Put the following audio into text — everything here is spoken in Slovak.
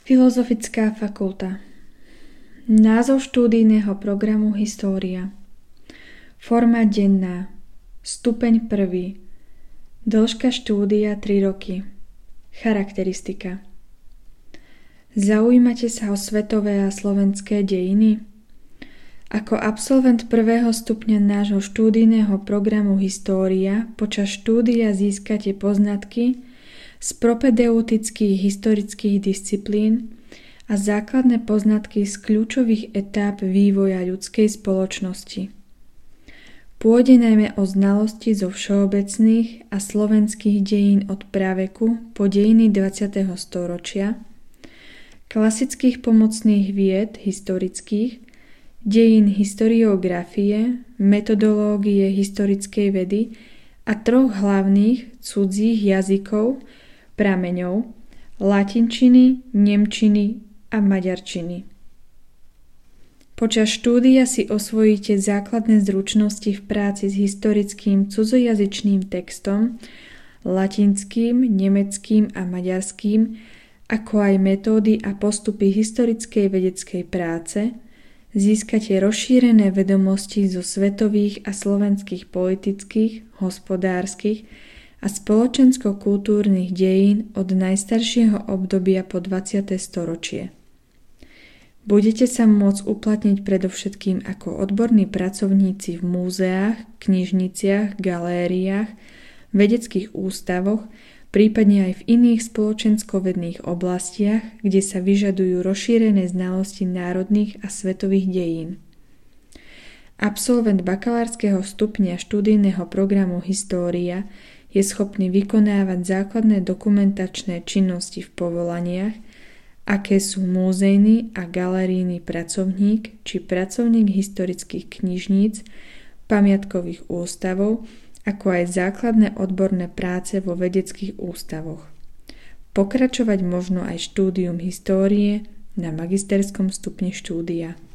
Filozofická fakulta. Názov štúdijného programu História. Forma denná. Stupeň 1. Dĺžka štúdia 3 roky. Charakteristika. Zaujímate sa o svetové a slovenské dejiny? Ako absolvent prvého stupňa nášho štúdijného programu História počas štúdia získate poznatky z propedeutických historických disciplín a základné poznatky z kľúčových etáp vývoja ľudskej spoločnosti. Pôjde najmä o znalosti zo všeobecných a slovenských dejín od praveku po dejiny 20. storočia, klasických pomocných vied historických, dejín historiografie, metodológie historickej vedy a troch hlavných cudzích jazykov prameňov latinčiny, nemčiny a maďarčiny. Počas štúdia si osvojíte základné zručnosti v práci s historickým cudzojazyčným textom, latinským, nemeckým a maďarským, ako aj metódy a postupy historickej vedeckej práce, získate rozšírené vedomosti zo svetových a slovenských politických, hospodárskych a spoločensko-kultúrnych dejín od najstaršieho obdobia po 20. storočie. Budete sa môcť uplatniť predovšetkým ako odborní pracovníci v múzeách, knižniciach, galériách, vedeckých ústavoch, prípadne aj v iných spoločensko-vedných oblastiach, kde sa vyžadujú rozšírené znalosti národných a svetových dejín. Absolvent bakalárskeho stupňa študijného programu História je schopný vykonávať základné dokumentačné činnosti v povolaniach, aké sú múzejný a galerijný pracovník či pracovník historických knižníc, pamiatkových ústavov, ako aj základné odborné práce vo vedeckých ústavoch. Pokračovať možno aj štúdium histórie na magisterskom stupni štúdia.